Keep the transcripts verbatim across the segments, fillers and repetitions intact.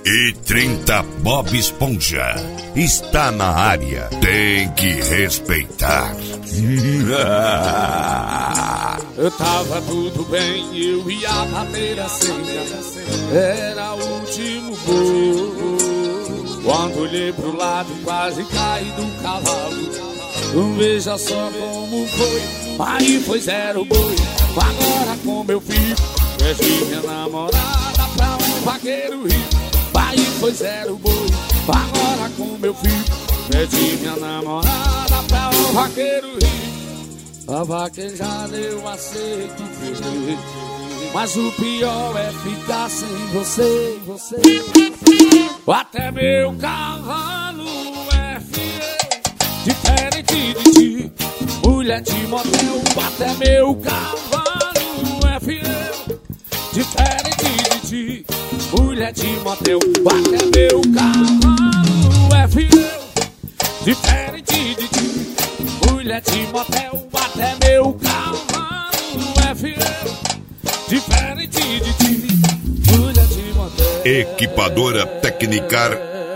E trinta Bob Esponja está na área. Tem que respeitar. Eu tava tudo bem, eu ia bater a senha. Era o último gol. Quando olhei pro lado, quase caí do cavalo. Não veja só como foi. Aí foi zero boi. Agora como eu fico, perdi minha namorada pra um vaqueiro rico. Aí foi zero boi. Agora como eu fico, perdi minha namorada pra um vaqueiro rico. A vaquejada eu aceito perder, mas o pior é ficar sem você, você. Até meu cavalo é fiel, diferente de ti, mulher de motel. Até meu cavalo é fiel, diferente de ti, mulher de motel. Até meu cavalo é fiel, diferente de ti, mulher de motel. Até meu cavalo é fiel, diferente de ti, mulher de motel. Equipadora Tecnicar.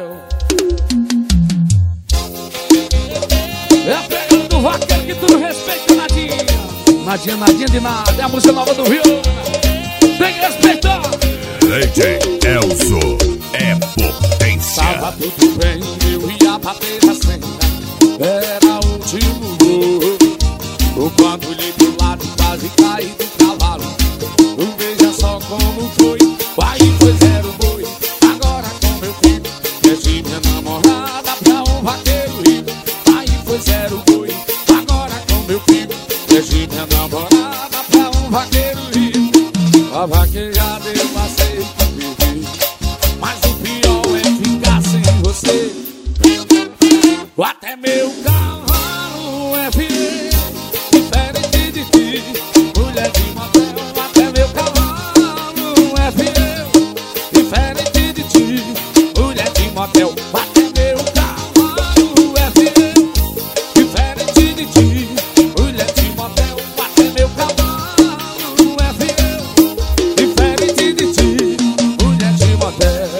É a pegada do vaqueiro que tudo respeita, Nadinha. Nadinha, Nadinha de nada, é a música nova do Rio. Tem que respeitar. D J Elzo é potência. Tava tudo bem, eu ia bater a senha. Era o último gol. Quando olhei pro lado, quase caí do cavalo. Não veja só como foi. Aí foi zero boi. Agora como eu fico, perdi minha namorada pra um vaqueiro rico. Aí foi zero boi. Agora como eu fico, perdi minha namorada pra um vaqueiro rico. A vaquejada eu passei por viver, mas o pior é ficar sem você. Até meu cavalo é fiel, diferente de ti, mulher de motel. Até meu cavalo é fiel, diferente de ti, mulher de motel. Até meu cavalo é fiel, diferente de ti, mulher de motel. Até meu cavalo é fiel, diferente de ti, mulher de motel.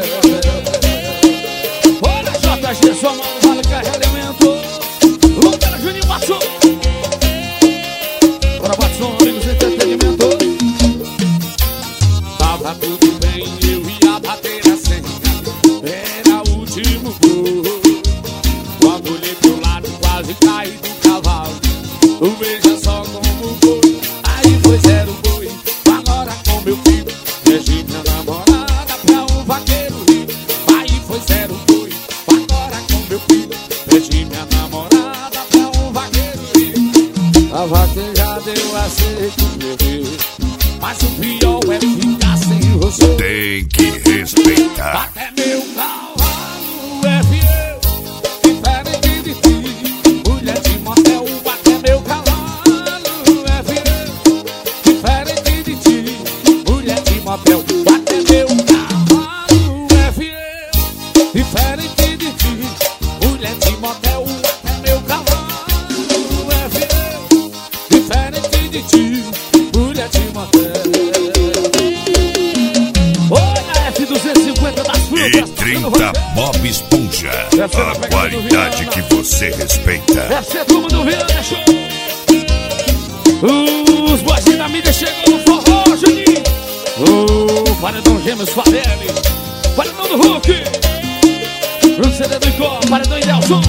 Olha, J G, sua mão vale carregar elemento. Lucas Juninho passou. Bora, Batson, amigos, entretenimento. Tava tudo bem, eu ia bater a senha. Era o último gol. Quando olhei pro lado, quase caí do cavalo. Não veja só como foi. Aí foi zero boi. Agora como eu fico, perdi minha namorada pra um vaqueiro rico. Aí foi zero boi. Agora como eu fico, perdi minha namorada pra um vaqueiro rico. A vaquejada eu aceito perder, mas o pior é ficar sem você. Tem que respeitar. Até meu cavalo é fiel, diferente de ti, mulher de motel. Até meu cavalo é fiel, diferente de ti, mulher de motel. Até meu cavalo é fiel, diferente de ti, mulher de motel. Até meu cavalo é fiel, diferente de ti, mulher de motel. Olha, F duzentos e cinquenta das frutas. E trinta Bob Esponja, a qualidade que você respeita. Essa é a turma do Rio, né, show? Os boys da mídia chegam no forró, Juninho. O Paredão Gêmeos Favelli, Paredão do Hulk, no C D do Icó, Paredão Idelson.